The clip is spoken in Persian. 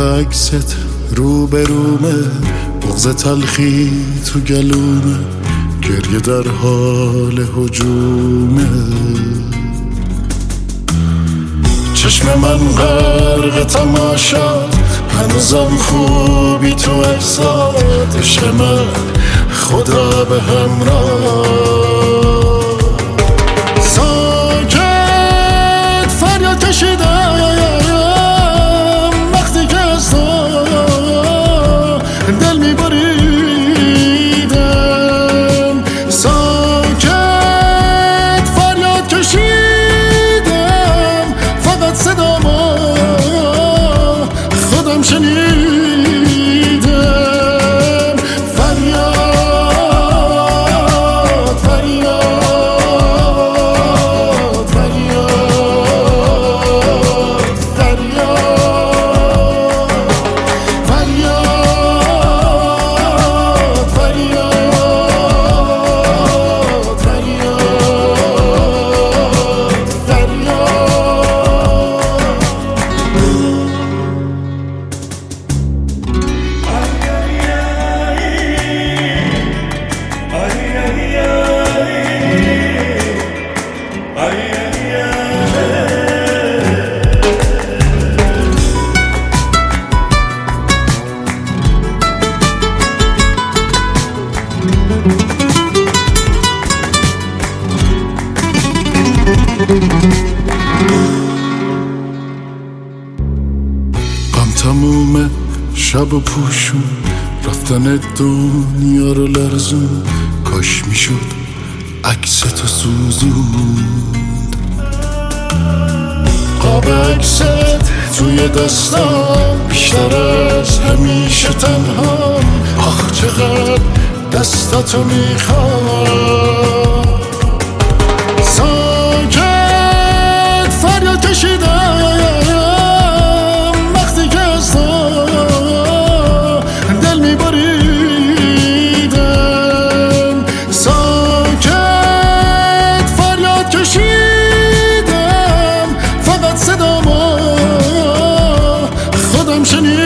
عکست رو به رومه، بغض تلخی تو گلومه، گریه در حال هجومه. چشم من غرق تماشا، هنوزم خوبی تو احساد. عشق من خدا به همراه، ساکت فریاد کشیدم وقتی که از تو دل میبریدم. ساکت فریاد کشیدم، فقط صدامو خودم شنیدم. فریاد فریاد فریاد فریاد فریاد فریاد فریاد غم تمومه شب و پوشون، رفتن دنیا رو لرزون. کاش میشد عکس تو سوزوند، قاب عکست توی دستم، بیشتر از همیشه تنها. آخ چقدر دستاتو میخوام. ساکت فریاد کشیدم وقتی که از تو دل میبریدم. ساکت فریاد کشیدم، فقط صدامو خودم شنیدم.